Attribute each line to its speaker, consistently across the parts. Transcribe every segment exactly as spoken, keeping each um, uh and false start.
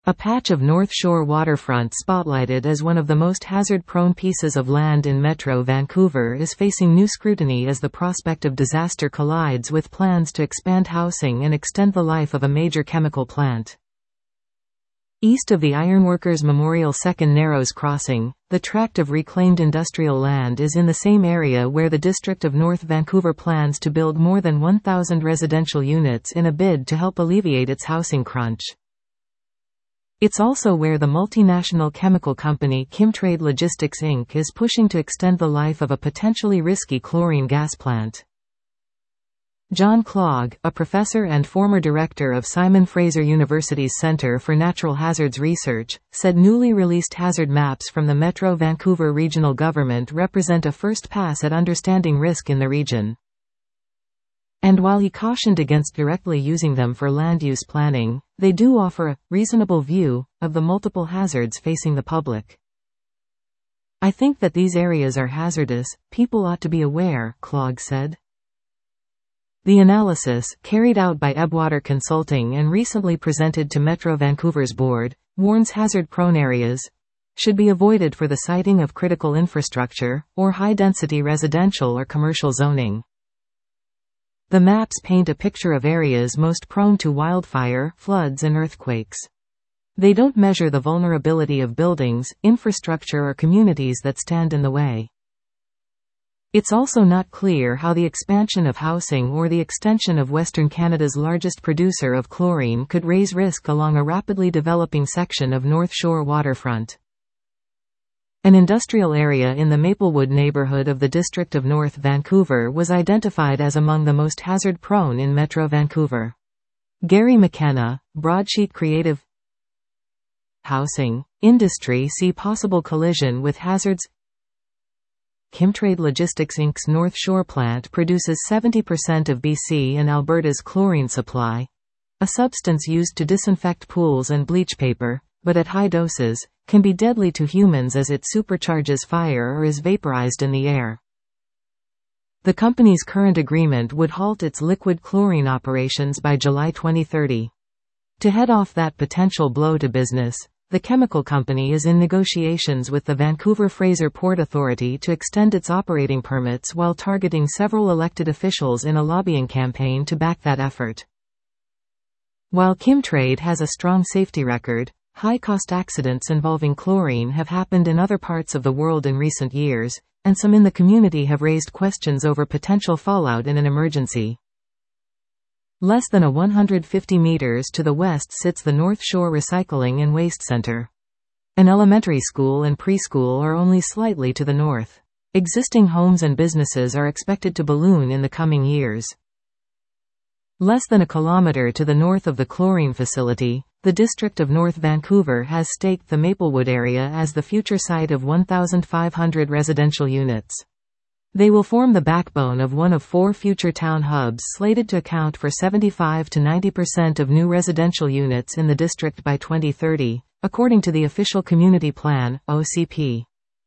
Speaker 1: A patch of North Shore waterfront spotlighted as one of the most hazard-prone pieces of land in Metro Vancouver is facing new scrutiny as the prospect of disaster collides with plans to expand housing and extend the life of a major chemical plant. East of the Ironworkers Memorial Second Narrows Crossing, the tract of reclaimed industrial land is in the same area where the District of North Vancouver plans to build more than one thousand residential units in a bid to help alleviate its housing crunch. It's also where the multinational chemical company Chemtrade Logistics Incorporated is pushing to extend the life of a potentially risky chlorine gas plant. John Clogg, a professor and former director of Simon Fraser University's Centre for Natural Hazards Research, said newly released hazard maps from the Metro Vancouver Regional Government represent a first pass at understanding risk in the region. And while he cautioned against directly using them for land use planning, they do offer a reasonable view of the multiple hazards facing the public. I think that these areas are hazardous, people ought to be aware, Clogg said. The analysis, carried out by Ebwater Consulting and recently presented to Metro Vancouver's board, warns hazard-prone areas should be avoided for the siting of critical infrastructure, or high-density residential or commercial zoning. The maps paint a picture of areas most prone to wildfire, floods and earthquakes. They don't measure the vulnerability of buildings, infrastructure or communities that stand in the way. It's also not clear how the expansion of housing or the extension of Western Canada's largest producer of chlorine could raise risk along a rapidly developing section of North Shore waterfront. An industrial area in the Maplewood neighbourhood of the District of North Vancouver was identified as among the most hazard-prone in Metro Vancouver. Gary McKenna, Broadsheet Creative. Housing, industry see possible collision with hazards. Chemtrade Logistics Incorporated's North Shore plant produces seventy percent of B C and Alberta's chlorine supply, a substance used to disinfect pools and bleach paper, but at high doses, can be deadly to humans as it supercharges fire or is vaporized in the air. The company's current agreement would halt its liquid chlorine operations by July twenty thirty. To head off that potential blow to business, the chemical company is in negotiations with the Vancouver Fraser Port Authority to extend its operating permits while targeting several elected officials in a lobbying campaign to back that effort. While Chemtrade has a strong safety record, high-cost accidents involving chlorine have happened in other parts of the world in recent years, and some in the community have raised questions over potential fallout in an emergency. Less than a one hundred fifty meters to the west sits the North Shore Recycling and Waste Center. An elementary school and preschool are only slightly to the north. Existing homes and businesses are expected to balloon in the coming years. Less than a kilometer to the north of the chlorine facility, the District of North Vancouver has staked the Maplewood area as the future site of one thousand five hundred residential units. They will form the backbone of one of four future town hubs slated to account for seventy-five to ninety percent of new residential units in the district by twenty thirty, according to the official Community Plan, O C P.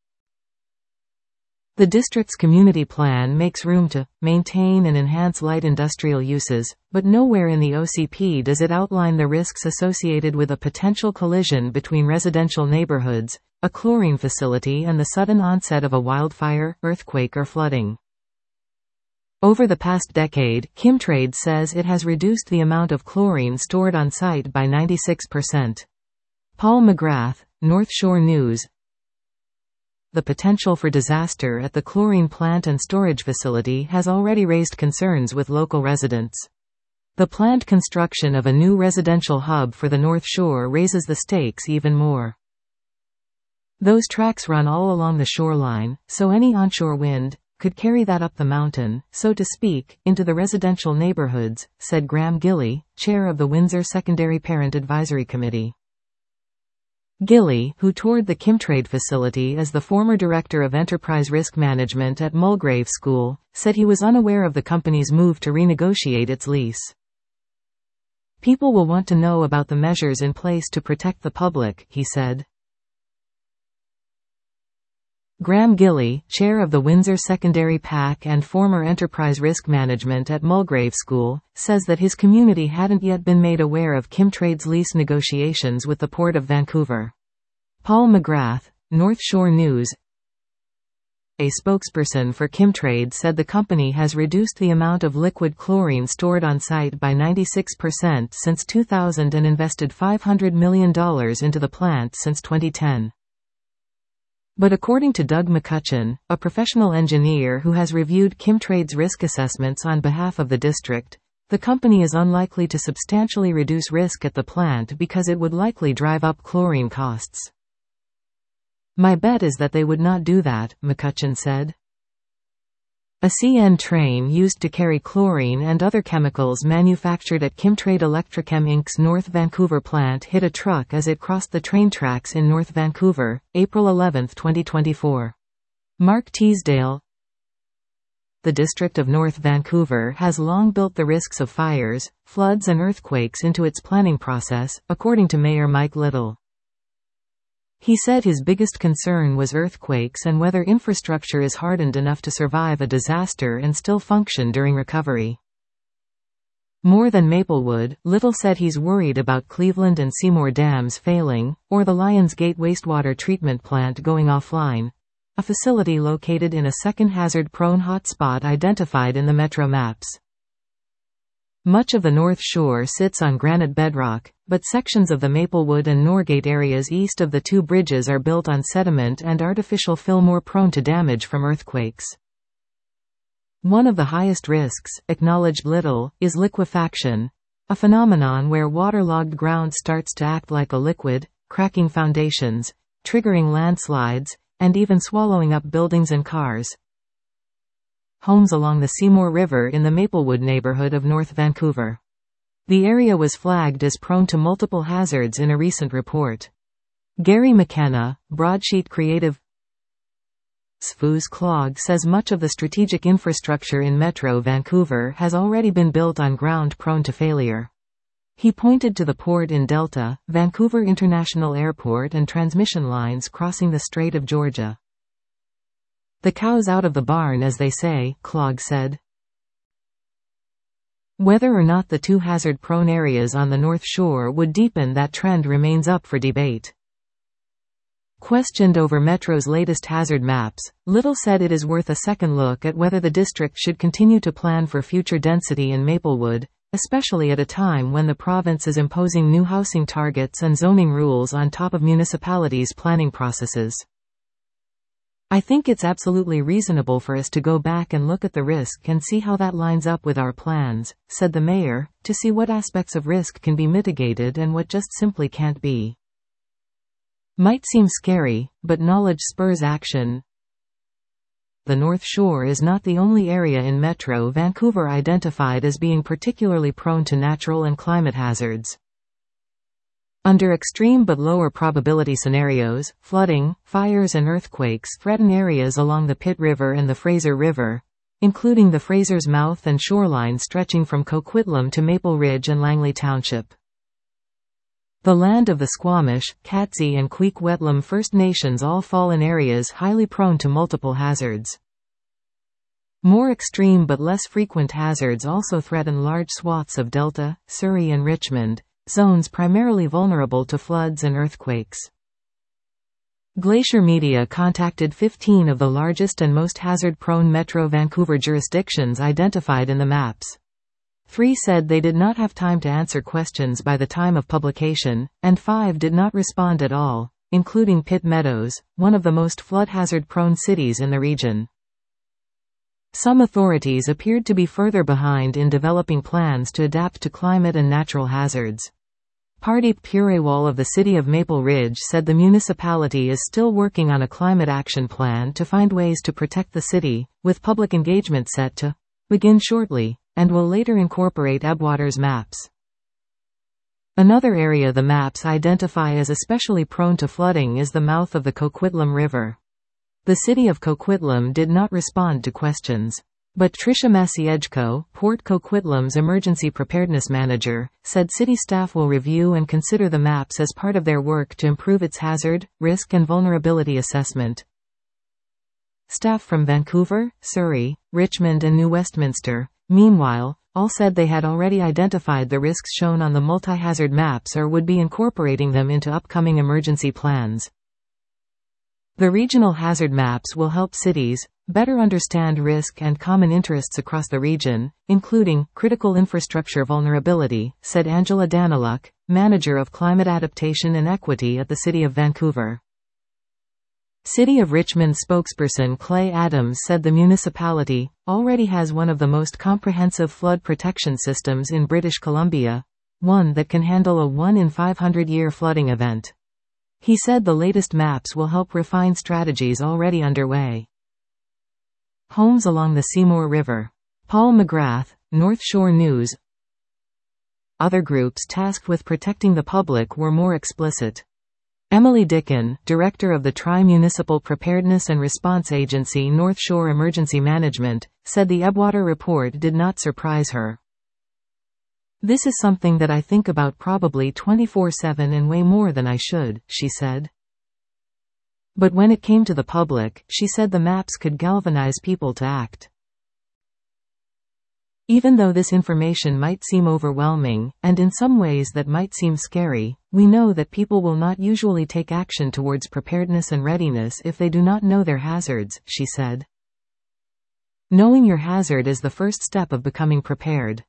Speaker 1: The district's community plan makes room to maintain and enhance light industrial uses, but nowhere in the O C P does it outline the risks associated with a potential collision between residential neighborhoods, a chlorine facility and the sudden onset of a wildfire, earthquake or flooding. Over the past decade, Chemtrade says it has reduced the amount of chlorine stored on site by ninety-six percent. Paul McGrath, North Shore News. The potential for disaster at the chlorine plant and storage facility has already raised concerns with local residents. The planned construction of a new residential hub for the North Shore raises the stakes even more. Those tracks run all along the shoreline, so any onshore wind could carry that up the mountain, so to speak, into the residential neighborhoods, said Graham Gilly, chair of the Windsor Secondary Parent Advisory Committee. Gilly, who toured the Chemtrade facility as the former director of enterprise risk management at Mulgrave School, said he was unaware of the company's move to renegotiate its lease. People will want to know about the measures in place to protect the public, he said. Graham Gilley, chair of the Windsor Secondary P A C and former Enterprise Risk Management at Mulgrave School, says that his community hadn't yet been made aware of Chemtrade's lease negotiations with the Port of Vancouver. Paul McGrath, North Shore News. A spokesperson for Chemtrade said the company has reduced the amount of liquid chlorine stored on site by ninety-six percent since two thousand and invested five hundred million dollars into the plant since twenty ten. But according to Doug McCutcheon, a professional engineer who has reviewed Chemtrade's risk assessments on behalf of the district, the company is unlikely to substantially reduce risk at the plant because it would likely drive up chlorine costs. My bet is that they would not do that, McCutcheon said. A C N train used to carry chlorine and other chemicals manufactured at Chemtrade Electrochem Incorporated's North Vancouver plant hit a truck as it crossed the train tracks in North Vancouver, April eleventh, twenty twenty-four. Mark Teasdale. The District of North Vancouver has long built the risks of fires, floods and earthquakes into its planning process, according to Mayor Mike Little. He said his biggest concern was earthquakes and whether infrastructure is hardened enough to survive a disaster and still function during recovery. More than Maplewood, Little said he's worried about Cleveland and Seymour dams failing, or the Lions Gate wastewater treatment plant going offline, a facility located in a second hazard-prone hotspot identified in the Metro maps. Much of the North Shore sits on granite bedrock, but sections of the Maplewood and Norgate areas east of the two bridges are built on sediment and artificial fill more prone to damage from earthquakes. One of the highest risks, acknowledged Little, is liquefaction, a phenomenon where waterlogged ground starts to act like a liquid, cracking foundations, triggering landslides, and even swallowing up buildings and cars. Homes along the Seymour River in the Maplewood neighborhood of North Vancouver. The area was flagged as prone to multiple hazards in a recent report. Gary McKenna, Broadsheet Creative. S F U's Clog says much of the strategic infrastructure in Metro Vancouver has already been built on ground prone to failure. He pointed to the port in Delta, Vancouver International Airport and transmission lines crossing the Strait of Georgia. The cow's out of the barn, as they say, Clog said. Whether or not the two hazard-prone areas on the North Shore would deepen that trend remains up for debate. Questioned over Metro's latest hazard maps, Little said it is worth a second look at whether the district should continue to plan for future density in Maplewood, especially at a time when the province is imposing new housing targets and zoning rules on top of municipalities' planning processes. I think it's absolutely reasonable for us to go back and look at the risk and see how that lines up with our plans, said the mayor, to see what aspects of risk can be mitigated and what just simply can't be. Might seem scary, but knowledge spurs action. The North Shore is not the only area in Metro Vancouver identified as being particularly prone to natural and climate hazards. Under extreme but lower probability scenarios, flooding, fires and earthquakes threaten areas along the Pitt River and the Fraser River, including the Fraser's mouth and shoreline stretching from Coquitlam to Maple Ridge and Langley Township. The land of the Squamish, Katzie and Queequetlam First Nations all fall in areas highly prone to multiple hazards. More extreme but less frequent hazards also threaten large swaths of Delta, Surrey and Richmond, zones primarily vulnerable to floods and earthquakes. Glacier Media contacted fifteen of the largest and most hazard-prone Metro Vancouver jurisdictions identified in the maps. Three said they did not have time to answer questions by the time of publication, and five did not respond at all, including Pitt Meadows, one of the most flood hazard-prone cities in the region. Some authorities appeared to be further behind in developing plans to adapt to climate and natural hazards. Pardeep Purewal of the City of Maple Ridge said the municipality is still working on a climate action plan to find ways to protect the city, with public engagement set to begin shortly, and will later incorporate Ebwater's maps. Another area the maps identify as especially prone to flooding is the mouth of the Coquitlam River. The city of Coquitlam did not respond to questions. But Tricia Masiejko, Port Coquitlam's emergency preparedness manager, said city staff will review and consider the maps as part of their work to improve its hazard, risk and vulnerability assessment. Staff from Vancouver, Surrey, Richmond and New Westminster, meanwhile, all said they had already identified the risks shown on the multi-hazard maps or would be incorporating them into upcoming emergency plans. The regional hazard maps will help cities better understand risk and common interests across the region, including critical infrastructure vulnerability, said Angela Daniluk, Manager of Climate Adaptation and Equity at the City of Vancouver. City of Richmond spokesperson Clay Adams said the municipality already has one of the most comprehensive flood protection systems in British Columbia, one that can handle a one in five hundred year flooding event. He said the latest maps will help refine strategies already underway. Homes along the Seymour River. Paul McGrath, North Shore News. Other groups tasked with protecting the public were more explicit. Emily Dicken, director of the Tri-Municipal Preparedness and Response Agency North Shore Emergency Management, said the Ebwater report did not surprise her. "This is something that I think about probably twenty-four seven and way more than I should," she said. But when it came to the public, she said the maps could galvanize people to act. Even though this information might seem overwhelming, and in some ways that might seem scary, we know that people will not usually take action towards preparedness and readiness if they do not know their hazards, she said. Knowing your hazard is the first step of becoming prepared.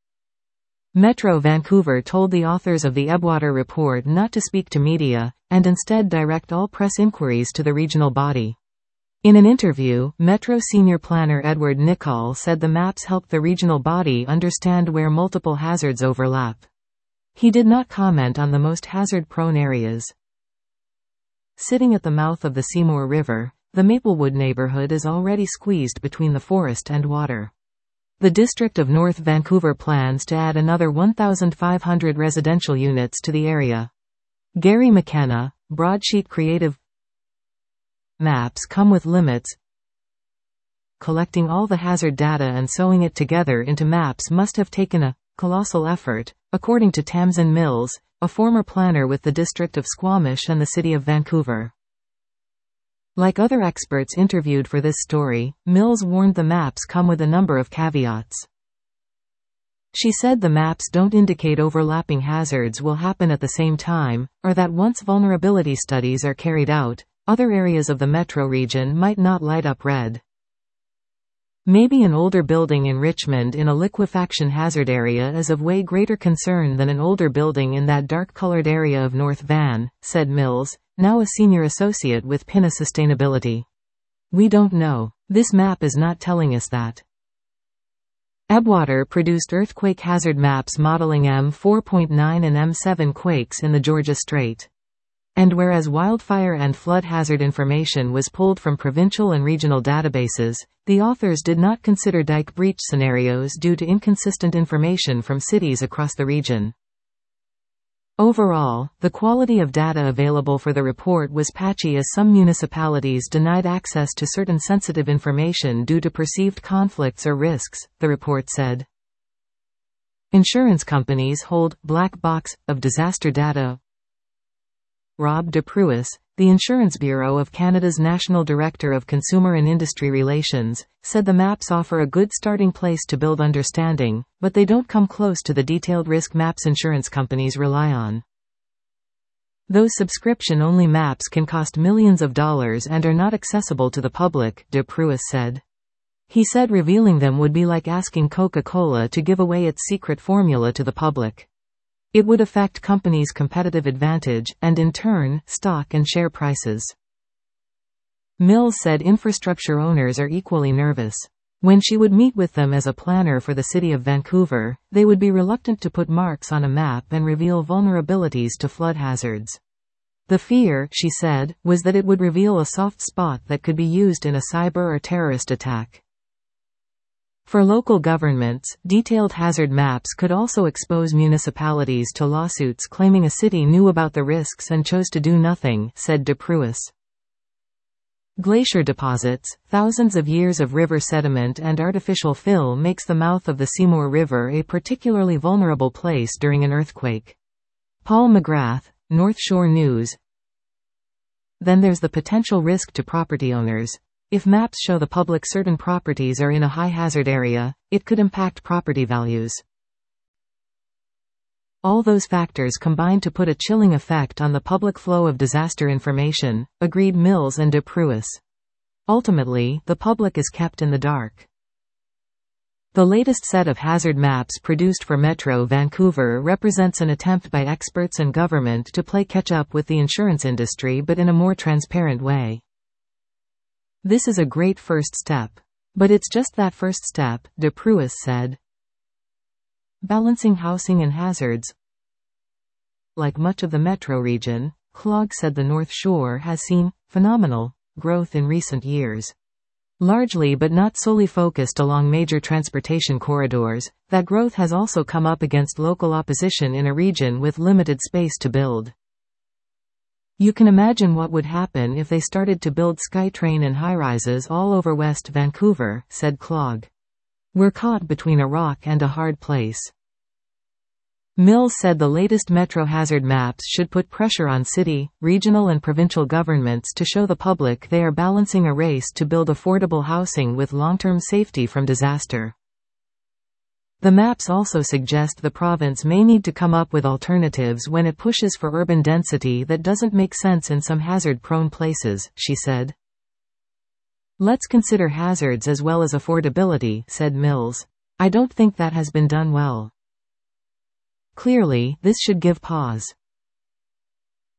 Speaker 1: Metro Vancouver told the authors of the Ebwater report not to speak to media, and instead direct all press inquiries to the regional body. In an interview, Metro senior planner Edward Nichol said the maps helped the regional body understand where multiple hazards overlap. He did not comment on the most hazard-prone areas. Sitting at the mouth of the Seymour River, the Maplewood neighborhood is already squeezed between the forest and water. The District of North Vancouver plans to add another one thousand five hundred residential units to the area. Gary McKenna, Broadsheet Creative. Maps come with limits. Collecting all the hazard data and sewing it together into maps must have taken a colossal effort, according to Tamsin Mills, a former planner with the District of Squamish and the City of Vancouver. Like other experts interviewed for this story, Mills warned the maps come with a number of caveats. She said the maps don't indicate overlapping hazards will happen at the same time, or that once vulnerability studies are carried out, other areas of the metro region might not light up red. Maybe an older building in Richmond in a liquefaction hazard area is of way greater concern than an older building in that dark-colored area of North Van, said Mills, now a senior associate with P I N A Sustainability. We don't know. This map is not telling us that. Ebwater produced earthquake hazard maps modeling M four point nine and M seven quakes in the Georgia Strait. And whereas wildfire and flood hazard information was pulled from provincial and regional databases, the authors did not consider dike breach scenarios due to inconsistent information from cities across the region. Overall, the quality of data available for the report was patchy as some municipalities denied access to certain sensitive information due to perceived conflicts or risks, the report said. Insurance companies hold black box of disaster data. Rob De Pruis, the Insurance Bureau of Canada's National Director of Consumer and Industry Relations, said the maps offer a good starting place to build understanding, but they don't come close to the detailed risk maps insurance companies rely on. Those subscription-only maps can cost millions of dollars and are not accessible to the public, De Pruis said. He said revealing them would be like asking Coca-Cola to give away its secret formula to the public. It would affect companies' competitive advantage, and in turn, stock and share prices. Mills said infrastructure owners are equally nervous. When she would meet with them as a planner for the City of Vancouver, they would be reluctant to put marks on a map and reveal vulnerabilities to flood hazards. The fear, she said, was that it would reveal a soft spot that could be used in a cyber or terrorist attack. For local governments, detailed hazard maps could also expose municipalities to lawsuits claiming a city knew about the risks and chose to do nothing, said De Pruis. Glacier deposits, thousands of years of river sediment and artificial fill makes the mouth of the Seymour River a particularly vulnerable place during an earthquake. Paul McGrath, North Shore News. Then there's the potential risk to property owners. If maps show the public certain properties are in a high-hazard area, it could impact property values. All those factors combine to put a chilling effect on the public flow of disaster information, agreed Mills and de Pruis. Ultimately, the public is kept in the dark. The latest set of hazard maps produced for Metro Vancouver represents an attempt by experts and government to play catch-up with the insurance industry, but in a more transparent way. This is a great first step. But it's just that first step, de Pruis said. Balancing housing and hazards. Like much of the metro region, Clogg said the North Shore has seen phenomenal growth in recent years. Largely but not solely focused along major transportation corridors, that growth has also come up against local opposition in a region with limited space to build. You can imagine what would happen if they started to build SkyTrain and high-rises all over West Vancouver, said Clogg. We're caught between a rock and a hard place. Mills said the latest metro hazard maps should put pressure on city, regional and provincial governments to show the public they are balancing a race to build affordable housing with long-term safety from disaster. The maps also suggest the province may need to come up with alternatives when it pushes for urban density that doesn't make sense in some hazard-prone places, she said. Let's consider hazards as well as affordability, said Mills. I don't think that has been done well. Clearly, this should give pause.